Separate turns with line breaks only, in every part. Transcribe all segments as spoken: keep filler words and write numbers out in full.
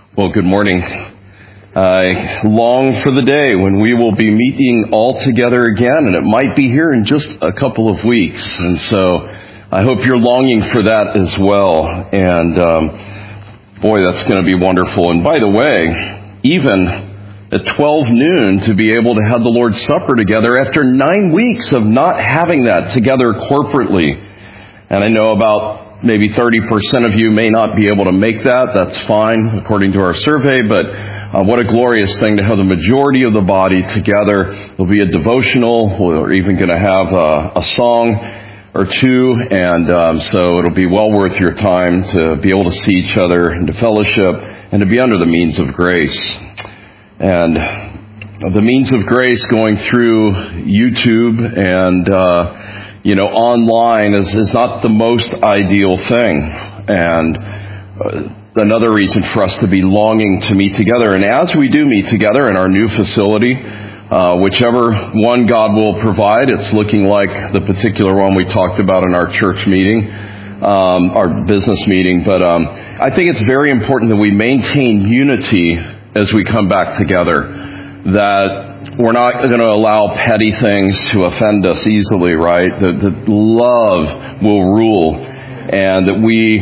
Well, good morning. I long for the day when we will be meeting all together again, and it might be here in just a couple of weeks. And so I hope you're longing for that as well. And um, boy, that's going to be wonderful. And by the way, even at twelve noon to be able to have the Lord's Supper together after nine weeks of not having that together corporately. And I know about maybe thirty percent of you may not be able to make that. That's fine, according to our survey. But uh, what a glorious thing to have the majority of the body together. There'll be a devotional. We're even going to have a, a song or two. And um, so it'll be well worth your time to be able to see each other and to fellowship and to be under the means of grace. And the means of grace going through YouTube and uh you know, online is, is not the most ideal thing. And uh, another reason for us to be longing to meet together. And as we do meet together in our new facility, uh, whichever one God will provide, it's looking like the particular one we talked about in our church meeting, um, our business meeting. But um, I think it's very important that we maintain unity as we come back together. That we're not going to allow petty things to offend us easily, right? That, that love will rule, and that we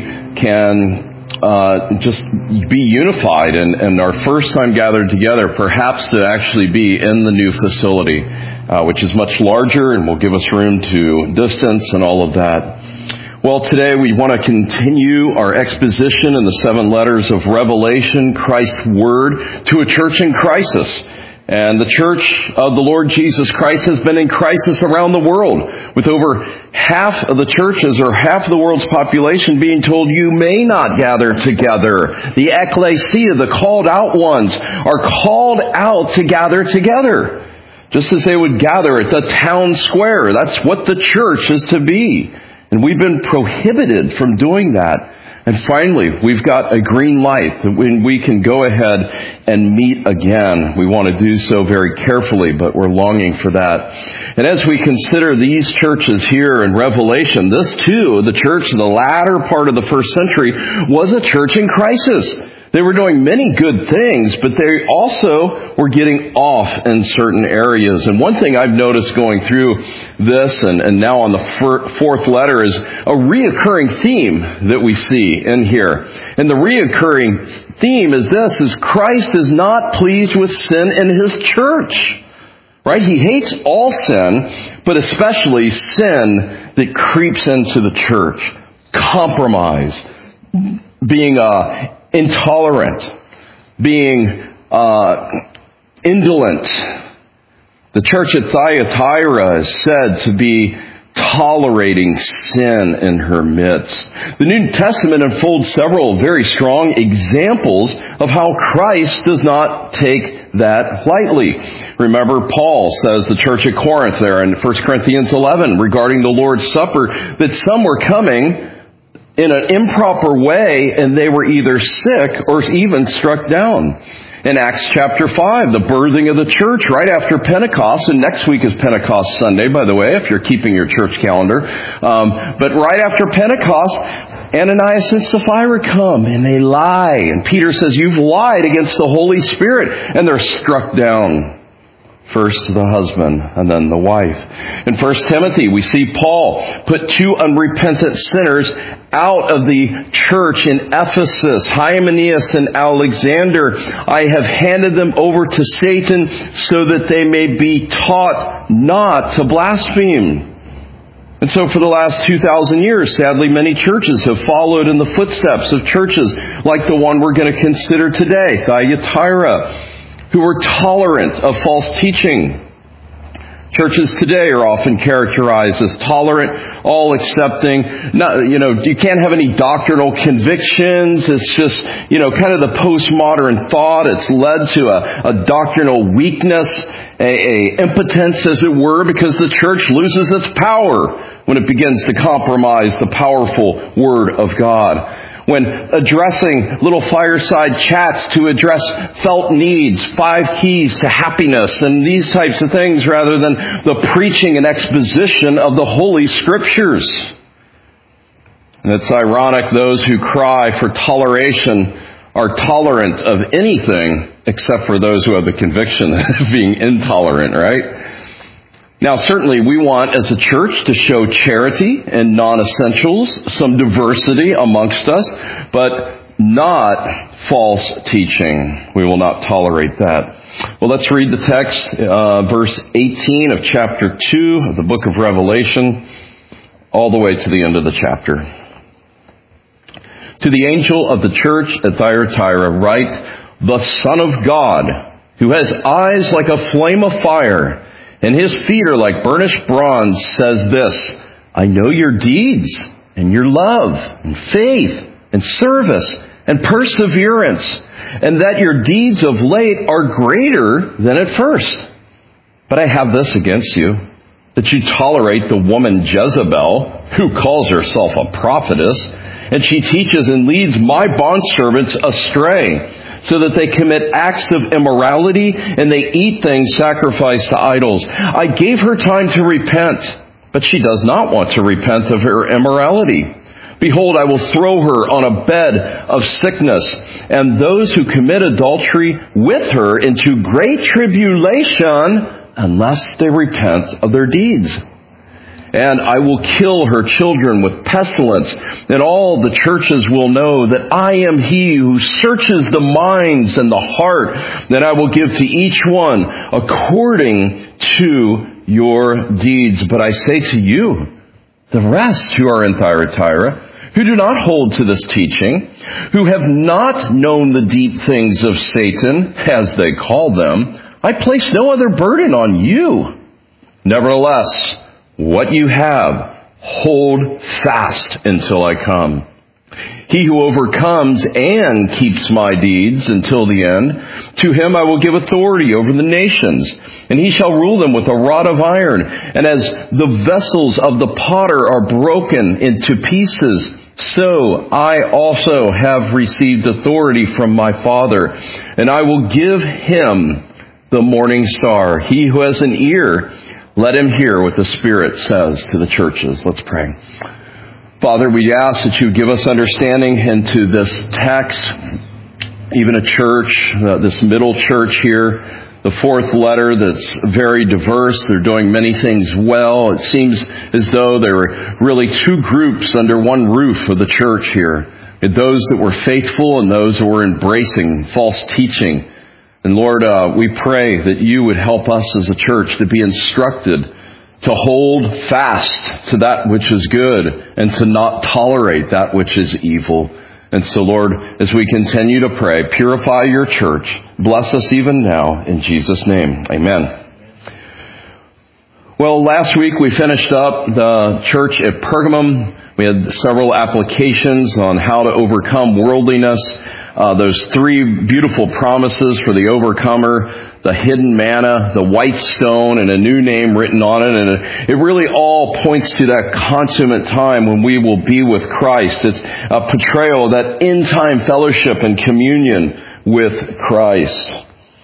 can uh, just be unified. And, and our first time gathered together, perhaps to actually be in the new facility, uh, which is much larger and will give us room to distance and all of that. Well, today we want to continue our exposition in the seven letters of Revelation, Christ's Word, to a church in crisis. And the church of the Lord Jesus Christ has been in crisis around the world, with over half of the churches or half of the world's population being told you may not gather together. The ecclesia, the called out ones, are called out to gather together, just as they would gather at the town square. That's what the church is to be. And we've been prohibited from doing that. And finally, we've got a green light that when we can go ahead and meet again. We want to do so very carefully, but we're longing for that. And as we consider these churches here in Revelation, this too, the church in the latter part of the first century, was a church in crisis. They were doing many good things, but they also were getting off in certain areas. And one thing I've noticed going through this and, and now on the fir- fourth letter is a reoccurring theme that we see in here. And the reoccurring theme is this, is Christ is not pleased with sin in His church. Right? He hates all sin, but especially sin that creeps into the church. Compromise. Being a intolerant, being uh, indolent. The church at Thyatira is said to be tolerating sin in her midst. The New Testament unfolds several very strong examples of how Christ does not take that lightly. Remember, Paul says the church at Corinth there in First Corinthians eleven regarding the Lord's Supper that some were coming in an improper way, and they were either sick or even struck down. In Acts chapter five, the birthing of the church right after Pentecost, and next week is Pentecost Sunday, by the way, if you're keeping your church calendar. Um, but right after Pentecost, Ananias and Sapphira come, and they lie. And Peter says, you've lied against the Holy Spirit. And they're struck down. First the husband, and then the wife. In First Timothy, we see Paul put two unrepentant sinners out of the church in Ephesus, Hymenaeus and Alexander. I have handed them over to Satan so that they may be taught not to blaspheme. And so for the last two thousand years, sadly, many churches have followed in the footsteps of churches like the one we're going to consider today, Thyatira, who were tolerant of false teaching. Churches today are often characterized as tolerant, all accepting. Not, you know, you can't have any doctrinal convictions. It's just, you know, kind of the postmodern thought. It's led to a, a doctrinal weakness, a, a impotence, as it were, because the church loses its power when it begins to compromise the powerful Word of God. When addressing little fireside chats to address felt needs, five keys to happiness, and these types of things, rather than the preaching and exposition of the Holy Scriptures. And it's ironic, those who cry for toleration are tolerant of anything except for those who have the conviction of being intolerant, right? Now, certainly we want as a church to show charity and non-essentials, some diversity amongst us, but not false teaching. We will not tolerate that. Well, let's read the text, uh, verse eighteen of chapter two of the book of Revelation, all the way to the end of the chapter. To the angel of the church at Thyatira write, the Son of God, who has eyes like a flame of fire, and his feet are like burnished bronze, says this, I know your deeds, and your love, and faith, and service, and perseverance, and that your deeds of late are greater than at first. But I have this against you, that you tolerate the woman Jezebel, who calls herself a prophetess, and she teaches and leads my bondservants astray, so that they commit acts of immorality and they eat things sacrificed to idols. I gave her time to repent, but she does not want to repent of her immorality. Behold, I will throw her on a bed of sickness, and those who commit adultery with her into great tribulation, unless they repent of their deeds. And I will kill her children with pestilence, and all the churches will know that I am he who searches the minds and the heart, that I will give to each one according to your deeds. But I say to you, the rest who are in Thyatira, who do not hold to this teaching, who have not known the deep things of Satan, as they call them, I place no other burden on you. Nevertheless, what you have, hold fast until I come. He who overcomes and keeps my deeds until the end, to him I will give authority over the nations, and he shall rule them with a rod of iron. And as the vessels of the potter are broken into pieces, so I also have received authority from my Father, and I will give him the morning star. He who has an ear, let him hear what the Spirit says to the churches. Let's pray. Father, we ask that you give us understanding into this text, even a church, uh, this middle church here, the fourth letter that's very diverse. They're doing many things well. It seems as though there were really two groups under one roof of the church here. Those that were faithful and those that were embracing false teaching. And Lord, uh, we pray that you would help us as a church to be instructed to hold fast to that which is good and to not tolerate that which is evil. And so, Lord, as we continue to pray, purify your church. Bless us even now in Jesus' name. Amen. Well, last week we finished up the church at Pergamum. We had several applications on how to overcome worldliness. Uh, those three beautiful promises for the overcomer, the hidden manna, the white stone, and a new name written on it. And it really all points to that consummate time when we will be with Christ. It's a portrayal of that end-time fellowship and communion with Christ.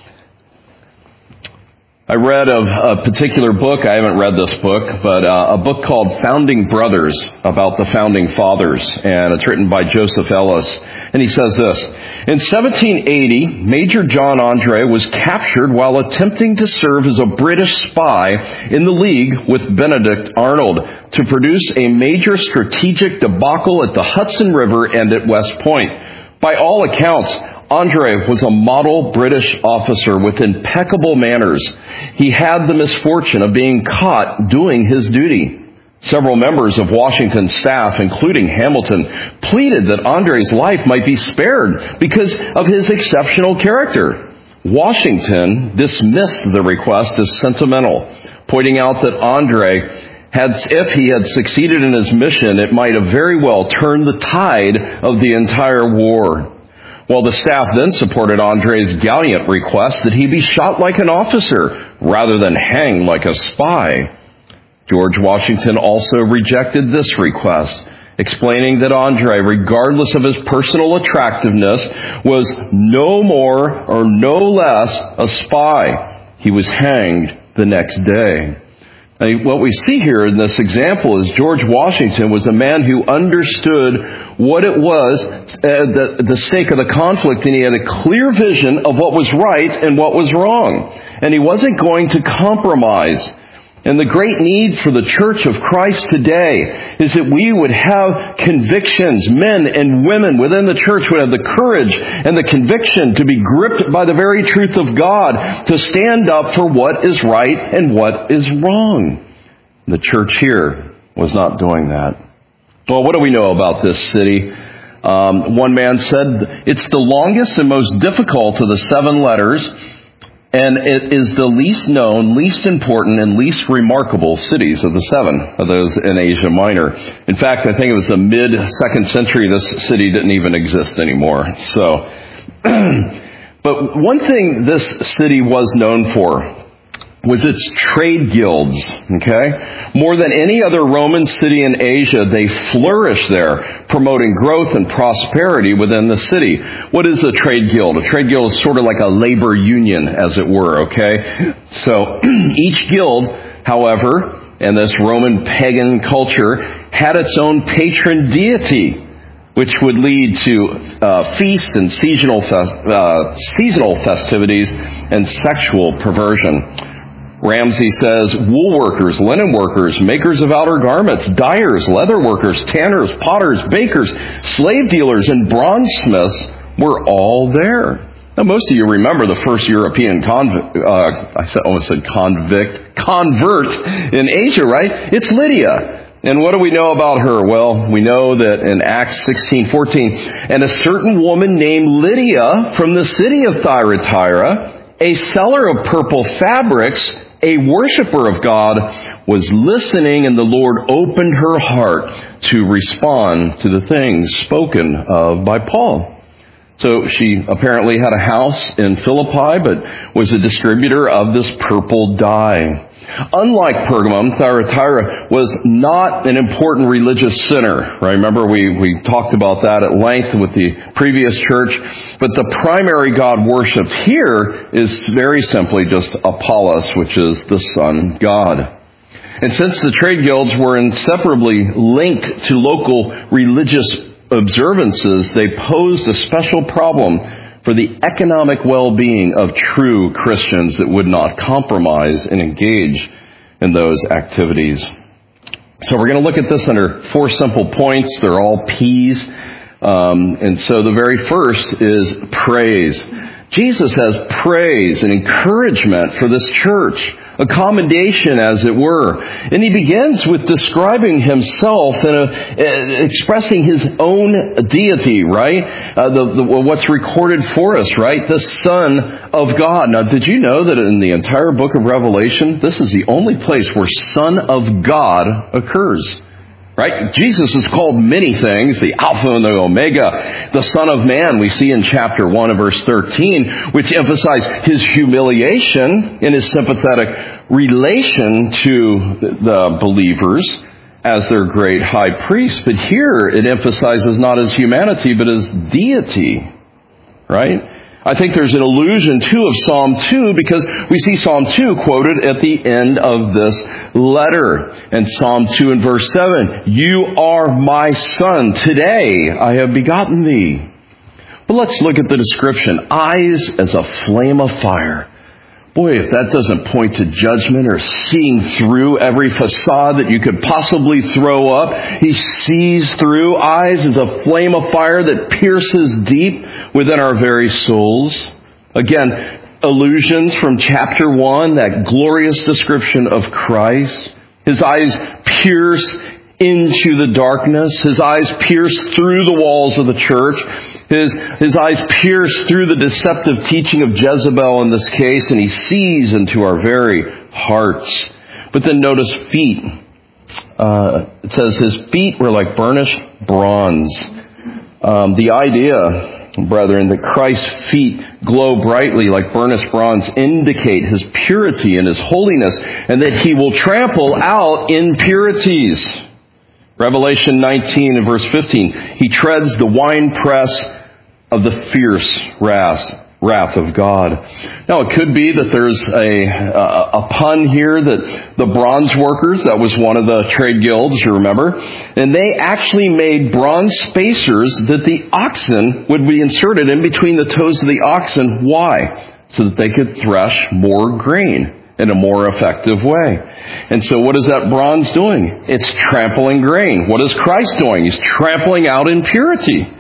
I read of a particular book. I haven't read this book, but uh, a book called Founding Brothers, about the Founding Fathers. And it's written by Joseph Ellis. And he says this, in seventeen eighty, Major John Andre was captured while attempting to serve as a British spy in the league with Benedict Arnold to produce a major strategic debacle at the Hudson River and at West Point. By all accounts, Andre was a model British officer with impeccable manners. He had the misfortune of being caught doing his duty. Several members of Washington's staff, including Hamilton, pleaded that Andre's life might be spared because of his exceptional character. Washington dismissed the request as sentimental, pointing out that Andre had, if he had succeeded in his mission, it might have very well turned the tide of the entire war. Well, the staff then supported Andre's gallant request that he be shot like an officer rather than hanged like a spy. George Washington also rejected this request, explaining that Andre, regardless of his personal attractiveness, was no more or no less a spy. He was hanged the next day. I mean, what we see here in this example is George Washington was a man who understood what it was, uh, the, the stake of the conflict, and he had a clear vision of what was right and what was wrong. And he wasn't going to compromise. And the great need for the Church of Christ today is that we would have convictions. Men and women within the church would have the courage and the conviction to be gripped by the very truth of God, to stand up for what is right and what is wrong. The church here was not doing that. Well, what do we know about this city? Um, one man said, it's the longest and most difficult of the seven letters, and it is the least known, least important, and least remarkable cities of the seven of those in Asia Minor. In fact, I think it was the mid-second century this city didn't even exist anymore. So, but one thing this city was known for was its trade guilds, okay? More than any other Roman city in Asia, they flourished there, promoting growth and prosperity within the city. What is a trade guild? A trade guild is sort of like a labor union, as it were, okay? So each guild, however, in this Roman pagan culture, had its own patron deity, which would lead to uh, feasts and seasonal, fest, uh, seasonal festivities and sexual perversion. Ramsey says, wool workers, linen workers, makers of outer garments, dyers, leather workers, tanners, potters, bakers, slave dealers, and bronzesmiths were all there. Now, most of you remember the first European convict, uh, I almost said convict, convert in Asia, right? It's Lydia. And what do we know about her? Well, we know that in Acts sixteen fourteen, and a certain woman named Lydia from the city of Thyatira, a seller of purple fabrics, a worshiper of God, was listening, and the Lord opened her heart to respond to the things spoken of by Paul. So she apparently had a house in Philippi, but was a distributor of this purple dye. Unlike Pergamum, Thyatira was not an important religious center. Right? Remember, we, we talked about that at length with the previous church. But the primary god worshipped here is very simply just Apollos, which is the sun god. And since the trade guilds were inseparably linked to local religious observances, they posed a special problem for the economic well-being of true Christians that would not compromise and engage in those activities. So we're going to look at this under four simple points. They're all P's. Um, and so the very first is praise. Jesus has praise and encouragement for this church, a commendation, as it were. And he begins with describing himself and uh, expressing his own deity, right? Uh, the, the, what's recorded for us, right? The Son of God. Now, did you know that in the entire book of Revelation, this is the only place where Son of God occurs? Right? Jesus is called many things, the Alpha and the Omega, the Son of Man, we see in chapter one of verse thirteen, which emphasize his humiliation in his sympathetic relation to the believers as their great high priest. But here it emphasizes not his humanity, but his deity. Right? I think there's an allusion, too, of Psalm two, because we see Psalm two quoted at the end of this letter. And Psalm two and verse seven, you are my son. Today I have begotten thee. But let's look at the description. Eyes as a flame of fire. Boy, if that doesn't point to judgment or seeing through every facade that you could possibly throw up. He sees through. Eyes as a flame of fire that pierces deep within our very souls. Again, allusions from chapter one, that glorious description of Christ. His eyes pierce into the darkness. His eyes pierce through the walls of the church. His, his eyes pierce through the deceptive teaching of Jezebel in this case, and he sees into our very hearts. But then notice feet. Uh, it says his feet were like burnished bronze. Um, the idea, brethren, that Christ's feet glow brightly like burnished bronze indicate his purity and his holiness, and that he will trample out impurities. Revelation nineteen and verse fifteen, he treads the winepress of the fierce wrath, wrath of God. Now, it could be that there's a, a, a pun here that the bronze workers, that was one of the trade guilds, you remember, and they actually made bronze spacers that the oxen would be inserted in between the toes of the oxen. Why? So that they could thresh more grain in a more effective way. And so what is that bronze doing? It's trampling grain. What is Christ doing? He's trampling out impurity.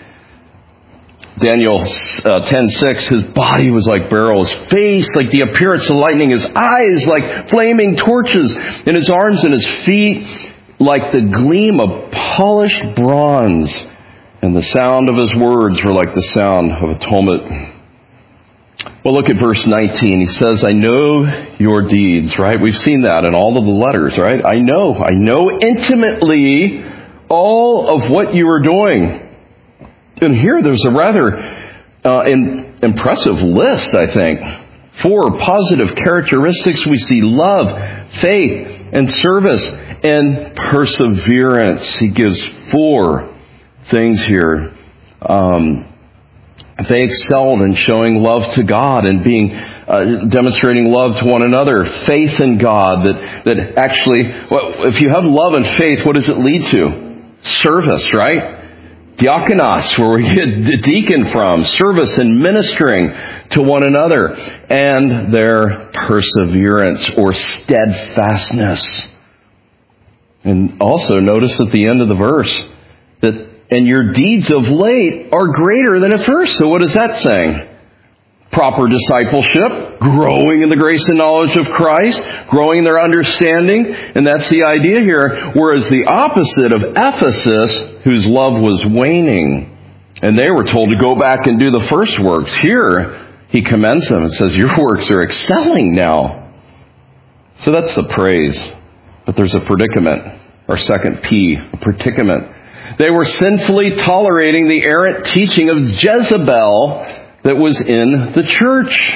Daniel uh, ten six, his body was like beryl, his face like the appearance of lightning, his eyes like flaming torches, and his arms and his feet like the gleam of polished bronze. And the sound of his words were like the sound of a tumult. Well, look at verse nineteen. He says, I know your deeds, right? We've seen that in all of the letters, right? I know. I know intimately all of what you are doing. And here there's a rather uh, in, impressive list, I think. Four positive characteristics. We see love, faith, and service, and perseverance. He gives four things here. Um, they excelled in showing love to God and being uh, demonstrating love to one another. Faith in God. That, that actually, well, if you have love and faith, what does it lead to? Service, right? Diakonos, where we get deacon from, service and ministering to one another, and their perseverance or steadfastness. And also notice at the end of the verse that, and your deeds of late are greater than at first. So what is that saying? Proper discipleship, growing in the grace and knowledge of Christ, growing in their understanding, and that's the idea here. Whereas the opposite of Ephesus, whose love was waning, and they were told to go back and do the first works. Here, he commends them and says, your works are excelling now. So that's the praise. But there's a predicament, or second P, a predicament. They were sinfully tolerating the errant teaching of Jezebel that was in the church.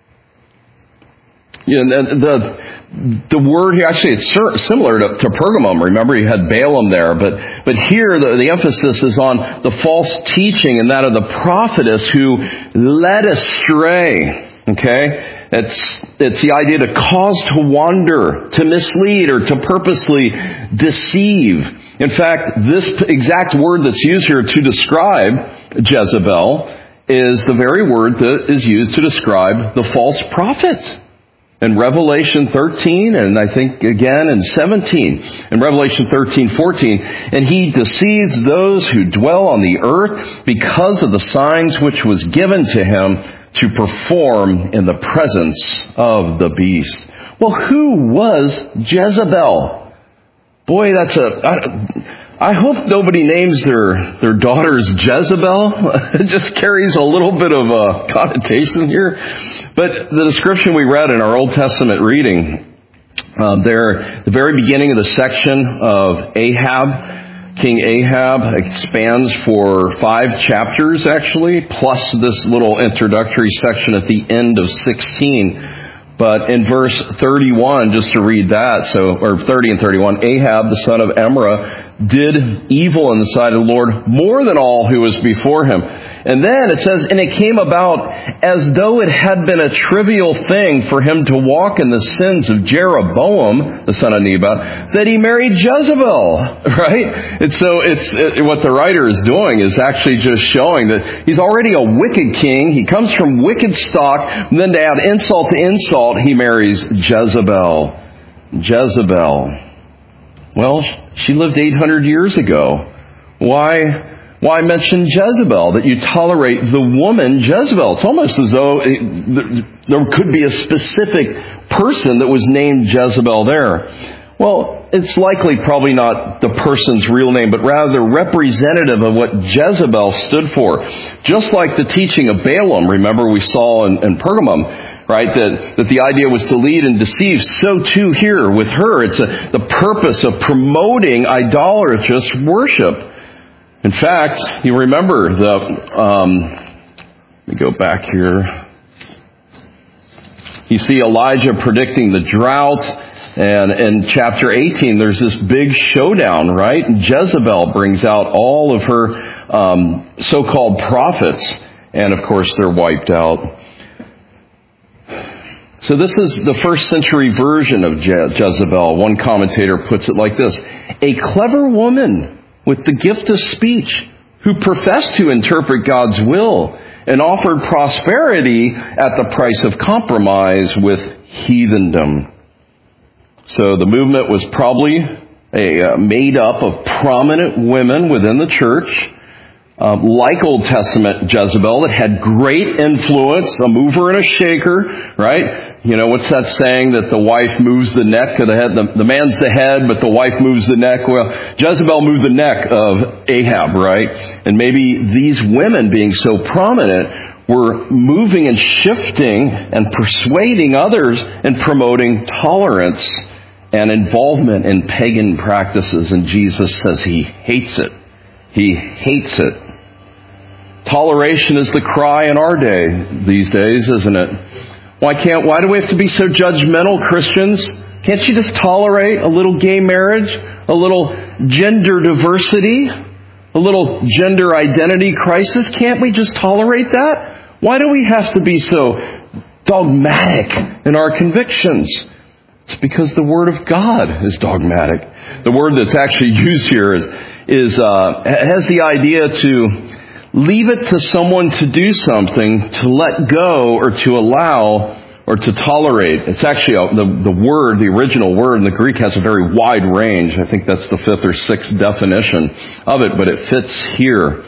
You know, the, the, the word here, actually it's similar to, to Pergamum. Remember, you had Balaam there. But, but here the, the emphasis is on the false teaching and that of the prophetess who led astray. Okay? It's, it's the idea to cause to wander, to mislead, or to purposely deceive. In fact, this exact word that's used here to describe Jezebel is the very word that is used to describe the false prophet. In Revelation thirteen, and I think again in seventeen, in Revelation thirteen fourteen, and he deceives those who dwell on the earth because of the signs which was given to him to perform in the presence of the beast. Well, who was Jezebel? Boy, that's a... I, I hope nobody names their, their daughters Jezebel. It just carries a little bit of a connotation here. But the description we read in our Old Testament reading, uh, there, the very beginning of the section of Ahab, King Ahab, expands for five chapters actually, plus this little introductory section at the end of sixteen. But in verse thirty-one, just to read that, so or thirty and thirty-one, Ahab, the son of Emra, did evil in the sight of the Lord more than all who was before him. And then it says, and it came about as though it had been a trivial thing for him to walk in the sins of Jeroboam, the son of Nebat, that he married Jezebel, right? And so it's it, what the writer is doing is actually just showing that he's already a wicked king. He comes from wicked stock. And then to add insult to insult, he marries Jezebel. Jezebel. Well, she lived eight hundred years ago. Why? Why mention Jezebel? That you tolerate the woman Jezebel. It's almost as though it, there could be a specific person that was named Jezebel there. Well, it's likely probably not the person's real name, but rather representative of what Jezebel stood for. Just like the teaching of Balaam, remember we saw in, in Pergamum, right, that, that the idea was to lead and deceive. So too here with her, it's a, the purpose of promoting idolatrous worship. In fact, you remember the, um, let me go back here. You see Elijah predicting the drought, and in chapter eighteen, there's this big showdown, right? And Jezebel brings out all of her um, so-called prophets, and of course they're wiped out. So this is the first century version of Je- Jezebel. One commentator puts it like this: a clever woman with the gift of speech who professed to interpret God's will and offered prosperity at the price of compromise with heathendom. So the movement was probably a, uh, made up of prominent women within the church, uh, like Old Testament Jezebel, that had great influence, a mover and a shaker, right? You know, what's that saying that the wife moves the neck of the head? The, the man's the head, but the wife moves the neck. Well, Jezebel moved the neck of Ahab, right? And maybe these women, being so prominent, were moving and shifting and persuading others and promoting tolerance and involvement in pagan practices. And Jesus says he hates it. He hates it. Toleration is the cry in our day these days, isn't it? Why can't, why do we have to be so judgmental, Christians? Can't you just tolerate a little gay marriage, a little gender diversity, a little gender identity crisis? Can't we just tolerate that? Why do we have to be so dogmatic in our convictions? It's because the Word of God is dogmatic. The word that's actually used here is, is uh, has the idea to leave it to someone to do something, to let go, or to allow, or to tolerate. It's actually, a, the, the word, the original word in the Greek has a very wide range. I think that's the fifth or sixth definition of it, but it fits here.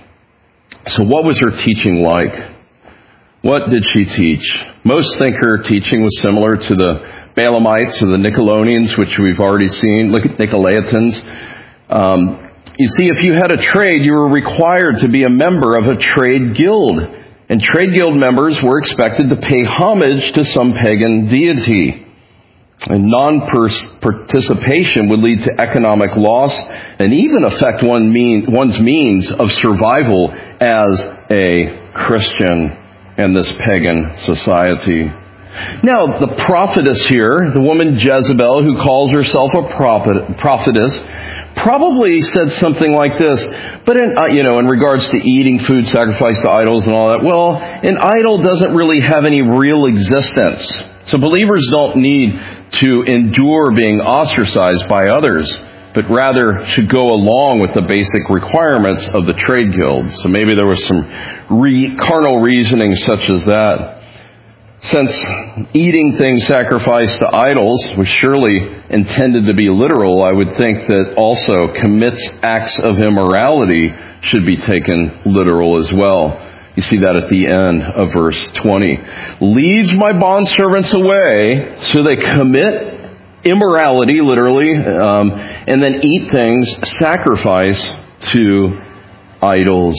So what was her teaching like? What did she teach? Most think her teaching was similar to the Balaamites or the Nicolaitans, which we've already seen. Look at Nicolaitans. Um, You see, if you had a trade, you were required to be a member of a trade guild. And trade guild members were expected to pay homage to some pagan deity. And non-participation would lead to economic loss and even affect one mean, one's means of survival as a Christian in this pagan society. Now, the prophetess here, the woman Jezebel, who calls herself a prophet, prophetess, probably said something like this, but in, uh, you know, in regards to eating food sacrificed to idols and all that, well, an idol doesn't really have any real existence. So believers don't need to endure being ostracized by others, but rather should go along with the basic requirements of the trade guild. So maybe there was some re- carnal reasoning such as that. Since eating things sacrificed to idols was surely intended to be literal, I would think that also commits acts of immorality should be taken literal as well. You see that at the end of verse twenty. Leads my bondservants away, so they commit immorality, literally, um, and then eat things sacrificed to idols.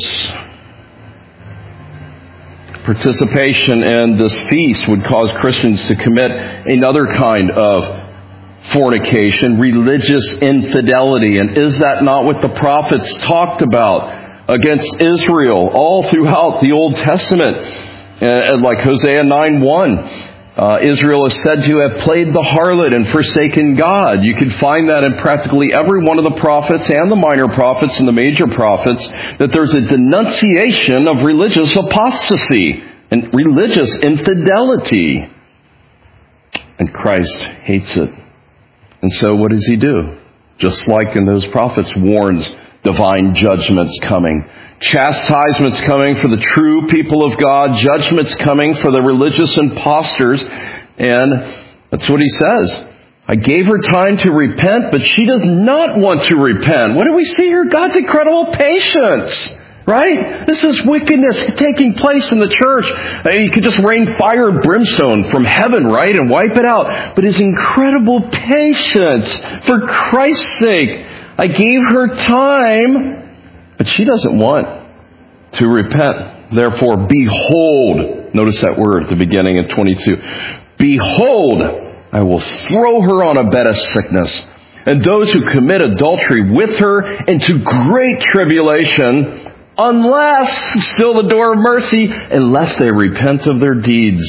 Participation in this feast would cause Christians to commit another kind of fornication, religious infidelity. And is that not what the prophets talked about against Israel all throughout the Old Testament? Uh, like Hosea nine one. Uh, Israel is said to have played the harlot and forsaken God. You can find that in practically every one of the prophets and the minor prophets and the major prophets, that there's a denunciation of religious apostasy and religious infidelity. And Christ hates it. And so what does he do? Just like in those prophets, warns divine judgments coming. Chastisements coming for the true people of God, judgments coming for the religious imposters, and that's what he says. I gave her time to repent, but she does not want to repent. What do we see here? God's incredible patience, right? This is wickedness taking place in the church. You could just rain fire and brimstone from heaven, right, and wipe it out. But his incredible patience, for Christ's sake, I gave her time, but she doesn't want to repent. Therefore, behold, notice that word at the beginning of twenty-two. Behold, I will throw her on a bed of sickness, and those who commit adultery with her into great tribulation, unless, still the door of mercy, unless they repent of their deeds.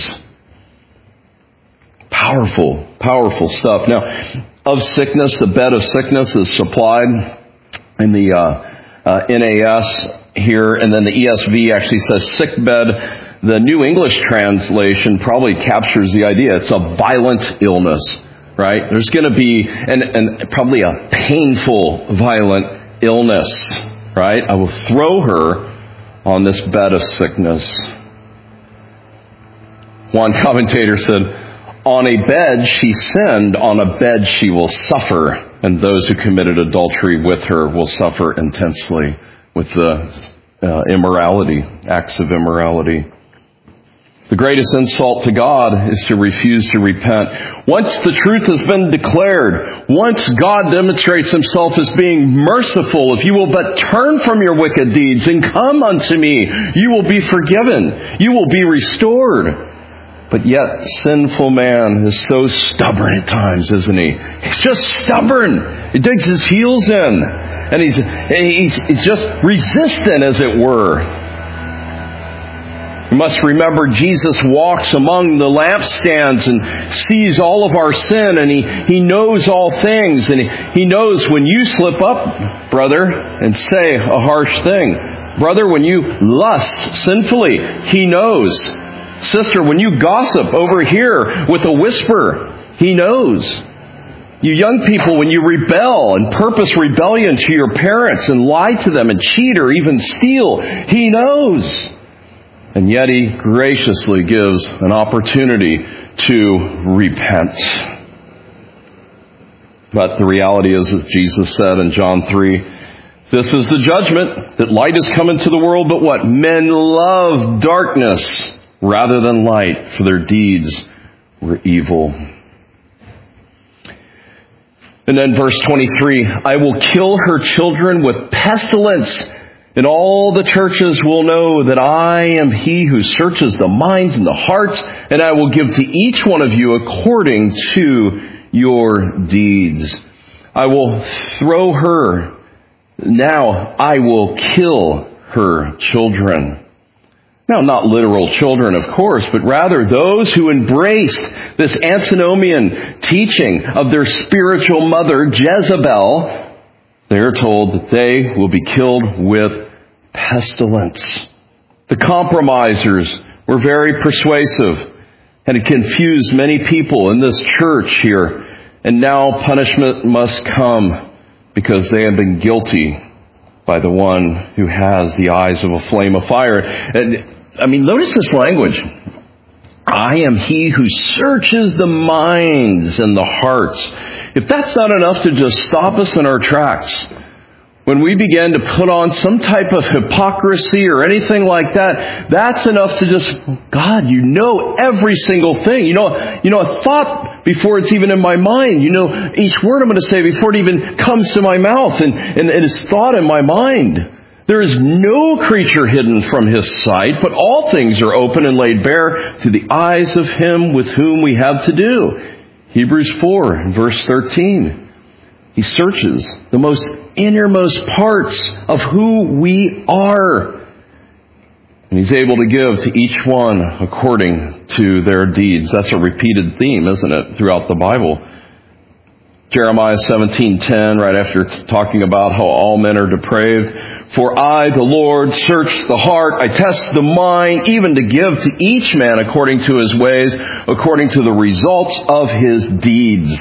Powerful, powerful stuff. Now, of sickness, the bed of sickness is supplied in the uh, Uh, N A S, here, and then the E S V actually says sick bed. The New English translation probably captures the idea. It's a violent illness, right? There's going to be an, an probably a painful, violent illness, right? I will throw her on this bed of sickness. One commentator said, on a bed she sinned, on a bed she will suffer, and those who committed adultery with her will suffer intensely with the uh, immorality, acts of immorality. The greatest insult to God is to refuse to repent. Once the truth has been declared, once God demonstrates himself as being merciful, if you will but turn from your wicked deeds and come unto me, you will be forgiven. You will be restored. But yet, sinful man is so stubborn at times, isn't he? He's just stubborn. He digs his heels in. And he's, he's, he's just resistant, as it were. We must remember Jesus walks among the lampstands and sees all of our sin, and he, he knows all things. And he, he knows when you slip up, brother, and say a harsh thing. Brother, when you lust sinfully, he knows. Sister, when you gossip over here with a whisper, he knows. You young people, when you rebel and purpose rebellion to your parents and lie to them and cheat or even steal, he knows. And yet he graciously gives an opportunity to repent. But the reality is, as Jesus said in John three, this is the judgment, that light has come into the world, but what? Men love darkness rather than light, for their deeds were evil. And then verse twenty-three, I will kill her children with pestilence, and all the churches will know that I am he who searches the minds and the hearts, and I will give to each one of you according to your deeds. I will throw her. Now I will kill her children. Now, not literal children, of course, but rather those who embraced this antinomian teaching of their spiritual mother, Jezebel. They are told that they will be killed with pestilence. The compromisers were very persuasive and had confused many people in this church here. And now punishment must come because they have been guilty by the one who has the eyes of a flame of fire. And I mean, notice this language. I am he who searches the minds and the hearts. If that's not enough to just stop us in our tracks, when we begin to put on some type of hypocrisy or anything like that, that's enough to just, God, you know every single thing. You know, you know a thought before it's even in my mind. You know each word I'm going to say before it even comes to my mouth, and, and it is thought in my mind. There is no creature hidden from his sight, but all things are open and laid bare to the eyes of him with whom we have to do. Hebrews four, verse thirteen. He searches the most innermost parts of who we are. And he's able to give to each one according to their deeds. That's a repeated theme, isn't it, throughout the Bible? Jeremiah seventeen ten, right after talking about how all men are depraved. For I, the Lord, search the heart, I test the mind, even to give to each man according to his ways, according to the results of his deeds.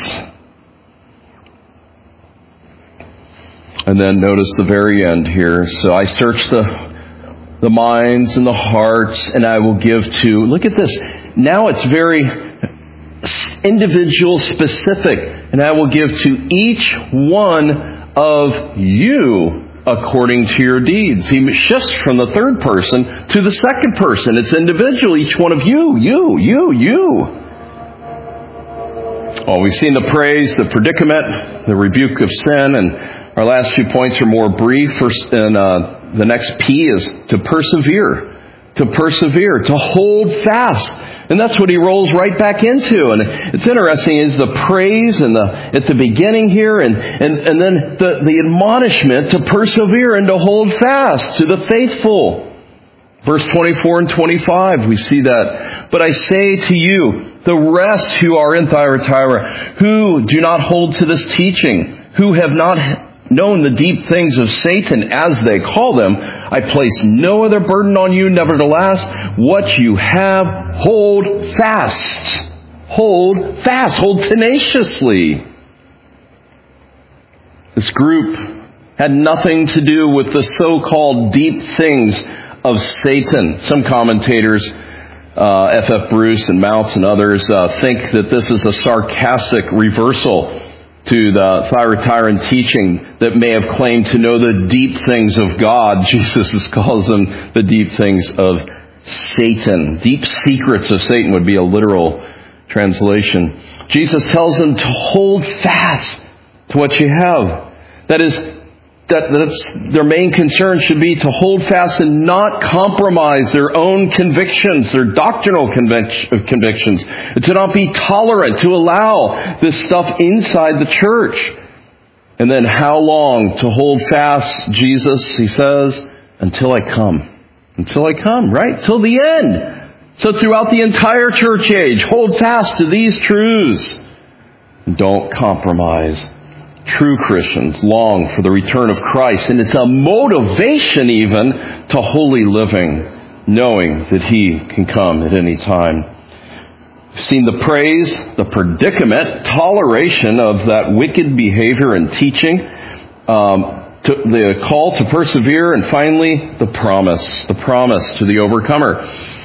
And then notice the very end here. So I search the, the minds and the hearts, and I will give to, look at this, now it's very individual specific, and I will give to each one of you according to your deeds. He shifts from the third person to the second person. It's individual, each one of you, you, you, you. Oh, we've seen the praise, the predicament, the rebuke of sin, and our last few points are more brief. First, and uh, the next P is to persevere. To persevere, to hold fast. And that's what he rolls right back into. And it's interesting is the praise and the at the beginning here, and, and, and then the, the admonishment to persevere and to hold fast to the faithful. Verse twenty-four and twenty-five, we see that. But I say to you, the rest who are in Thyatira, who do not hold to this teaching, who have not known the deep things of Satan, as they call them. I place no other burden on you. Nevertheless, what you have, hold fast. Hold fast. Hold tenaciously. This group had nothing to do with the so-called deep things of Satan. Some commentators, uh, F F Bruce and Mounts and others, uh, think that this is a sarcastic reversal to the Thyatirian teaching that may have claimed to know the deep things of God. Jesus calls them the deep things of Satan. Deep secrets of Satan would be a literal translation. Jesus tells them to hold fast to what you have. That is, that that's, their main concern should be to hold fast and not compromise their own convictions, their doctrinal convic- convictions, to not be tolerant, to allow this stuff inside the church. And then how long to hold fast, Jesus, he says, until I come. Until I come, right? Till the end. So throughout the entire church age, hold fast to these truths. Don't compromise. True Christians long for the return of Christ, and it's a motivation even to holy living, knowing that He can come at any time. We've seen the praise, the predicament, toleration of that wicked behavior and teaching, um, to the call to persevere, and finally the promise, the promise to the overcomer.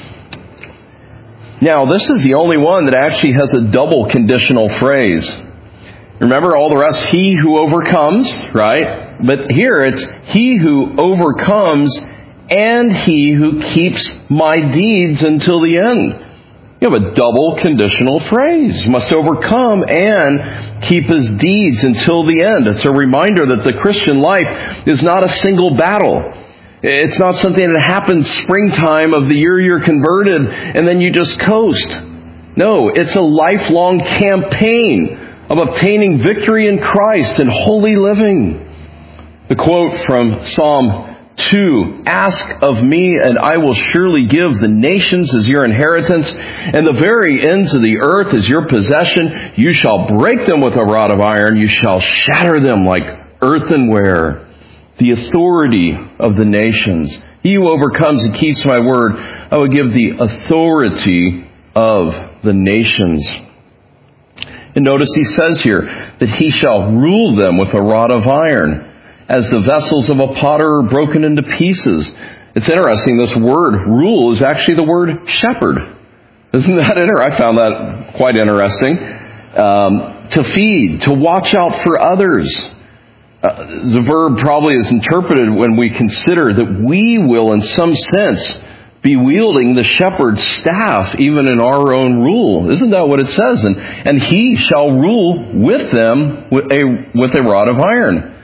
Now, this is the only one that actually has a double conditional phrase. Remember all the rest, he who overcomes, right? But here it's he who overcomes and he who keeps my deeds until the end. You have a double conditional phrase. You must overcome and keep his deeds until the end. It's a reminder that the Christian life is not a single battle. It's not something that happens springtime of the year you're converted and then you just coast. No, it's a lifelong campaign of obtaining victory in Christ and holy living. The quote from Psalm two, ask of me and I will surely give the nations as your inheritance and the very ends of the earth as your possession. You shall break them with a rod of iron. You shall shatter them like earthenware. The authority of the nations. He who overcomes and keeps my word, I will give the authority of the nations. And notice he says here that he shall rule them with a rod of iron, as the vessels of a potter are broken into pieces. It's interesting, this word rule is actually the word shepherd. Isn't that interesting? I found that quite interesting. Um, to feed, to watch out for others. Uh, the verb probably is interpreted when we consider that we will, in some sense, be wielding the shepherd's staff even in our own rule. Isn't that what it says? And, and he shall rule with them with a, with a rod of iron.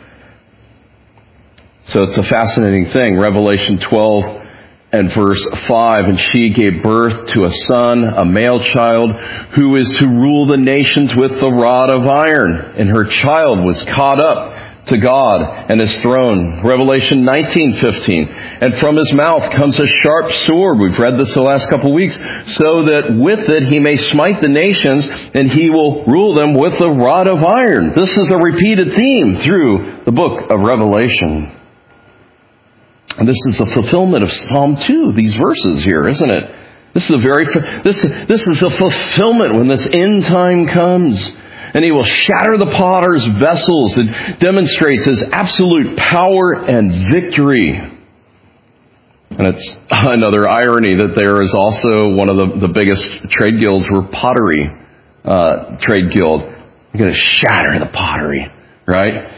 So it's a fascinating thing. Revelation twelve and verse five, and she gave birth to a son, a male child, who is to rule the nations with the rod of iron. And her child was caught up to God and his throne. Revelation nineteen fifteen. And from his mouth comes a sharp sword. We've read this the last couple of weeks. So that with it he may smite the nations, and he will rule them with a rod of iron. This is a repeated theme through the book of Revelation. And this is the fulfillment of Psalm two, these verses here, isn't it? This is a very, this, this is a fulfillment when this end time comes. And he will shatter the potter's vessels. It demonstrates his absolute power and victory. And it's another irony that there is also one of the, the biggest trade guilds were pottery uh, trade guild. You're going to shatter the pottery, right?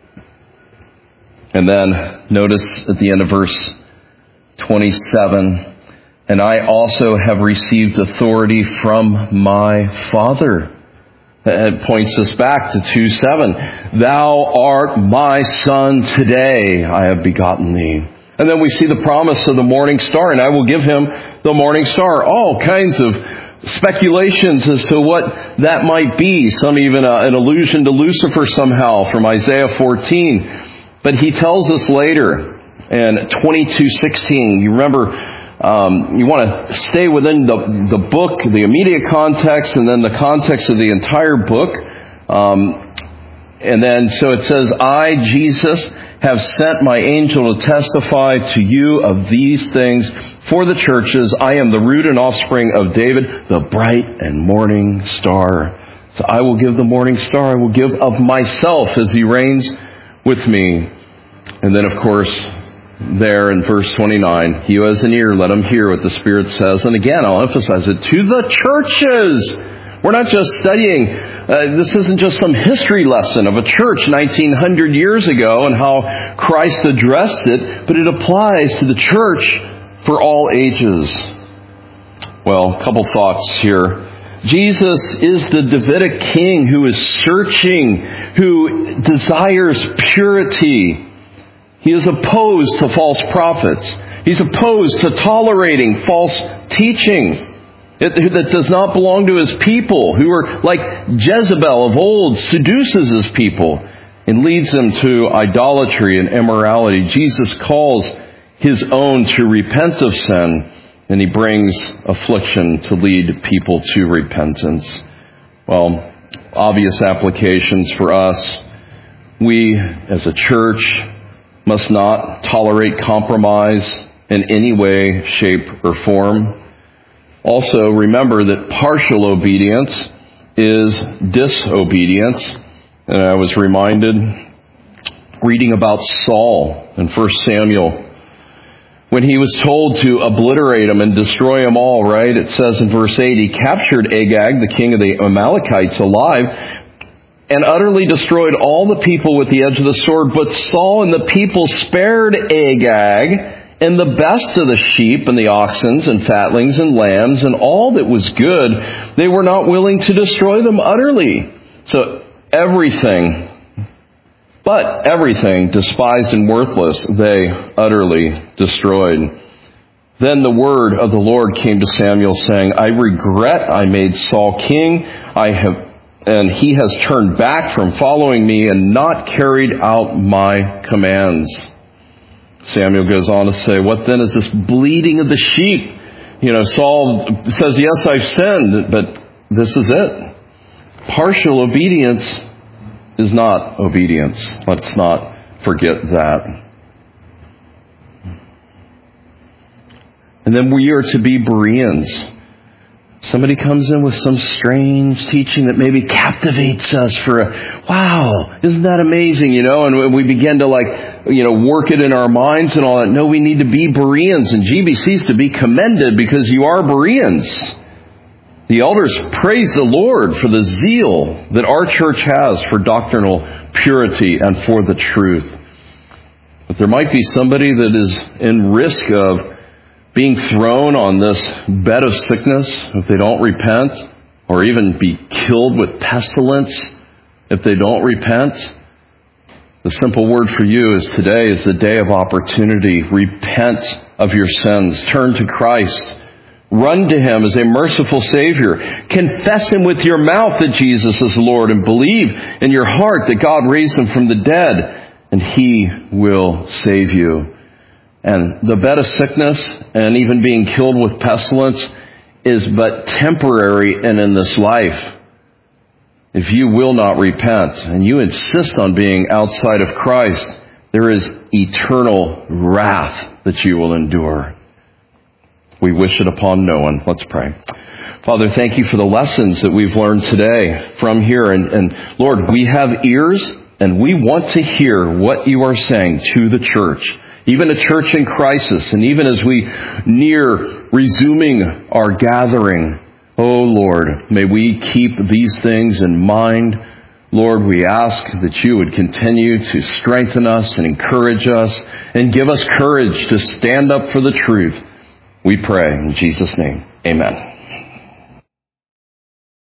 And then notice at the end of verse twenty-seven, and I also have received authority from my Father. It points us back to two seven. Thou art my son, today I have begotten thee. And then we see the promise of the morning star, and I will give him the morning star. All kinds of speculations as to what that might be. Some even uh, an allusion to Lucifer somehow from Isaiah fourteen. But he tells us later in twenty-two sixteen, you remember, Um, you want to stay within the, the book, the immediate context, and then the context of the entire book. Um, And then, so it says, I, Jesus, have sent my angel to testify to you of these things for the churches. I am the root and offspring of David, the bright and morning star. So I will give the morning star. I will give of myself as he reigns with me. And then, of course, there in verse twenty-nine, he who has an ear, let him hear what the Spirit says. And again, I'll emphasize it, to the churches. We're not just studying, uh, this isn't just some history lesson of a church nineteen hundred years ago and how Christ addressed it, but it applies to the church for all ages. Well, a couple thoughts here. Jesus is the Davidic king who is searching, who desires purity. He is opposed to false prophets. He's opposed to tolerating false teaching that does not belong to his people, who are like Jezebel of old, seduces his people and leads them to idolatry and immorality. Jesus calls his own to repent of sin, and he brings affliction to lead people to repentance. Well, obvious applications for us. We, as a church, must not tolerate compromise in any way, shape, or form. Also, remember that partial obedience is disobedience. And I was reminded, reading about Saul in First Samuel, when he was told to obliterate them and destroy them all, right? It says in verse eight, he captured Agag, the king of the Amalekites, alive, and utterly destroyed all the people with the edge of the sword. But Saul and the people spared Agag, and the best of the sheep and the oxen and fatlings and lambs and all that was good. They were not willing to destroy them utterly. So everything, but everything despised and worthless, they utterly destroyed. Then the word of the Lord came to Samuel, saying, I regret I made Saul king. I have, and he has turned back from following me and not carried out my commands. Samuel goes on to say, what then is this bleating of the sheep? You know, Saul says, yes, I've sinned, but this is it. Partial obedience is not obedience. Let's not forget that. And then we are to be Bereans. Somebody comes in with some strange teaching that maybe captivates us for a, wow, isn't that amazing, you know, and we begin to like, you know, work it in our minds and all that. No, we need to be Bereans, and G B C is to be commended because you are Bereans. The elders praise the Lord for the zeal that our church has for doctrinal purity and for the truth. But there might be somebody that is in risk of being thrown on this bed of sickness if they don't repent, or even be killed with pestilence if they don't repent. The simple word for you is today is the day of opportunity. Repent of your sins. Turn to Christ. Run to Him as a merciful Savior. Confess Him with your mouth that Jesus is Lord, and believe in your heart that God raised Him from the dead, and He will save you. And the bed of sickness and even being killed with pestilence is but temporary and in this life. If you will not repent and you insist on being outside of Christ, there is eternal wrath that you will endure. We wish it upon no one. Let's pray. Father, thank you for the lessons that we've learned today from here. And, and Lord, we have ears and we want to hear what you are saying to the church. Even a church in crisis, and even as we near resuming our gathering, oh Lord, may we keep these things in mind. Lord, we ask that you would continue to strengthen us and encourage us and give us courage to stand up for the truth. We pray in Jesus' name. Amen.